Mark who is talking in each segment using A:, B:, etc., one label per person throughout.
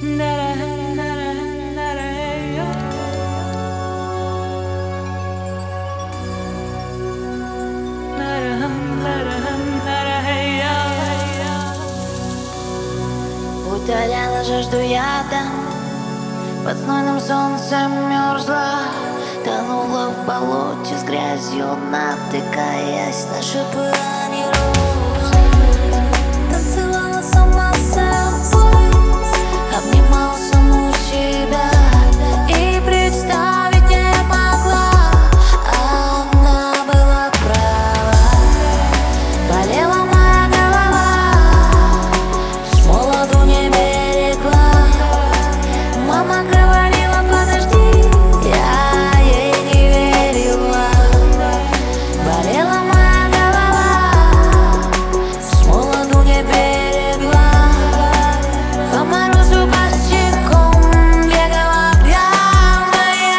A: Утоляла жажду яда, под знойным солнцем мерзла, тонула в болоте с грязью, натыкаясь на шипы, а не розы. Танцевала сама с собой, обнимала саму себя и представить не могла, она была права. Болела моя голова, с молоду не берегла. Мама говорила, подожди, я ей не верила. Болела моя голова, с молоду не берегла. По морозу босиком бегала пьяная.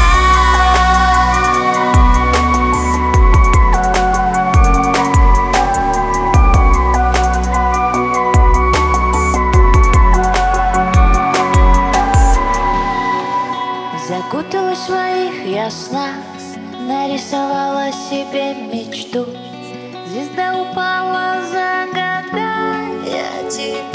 A: Закуталась в своих яснах, нарисовала себе мечту. Звезда упала, загадая тебе.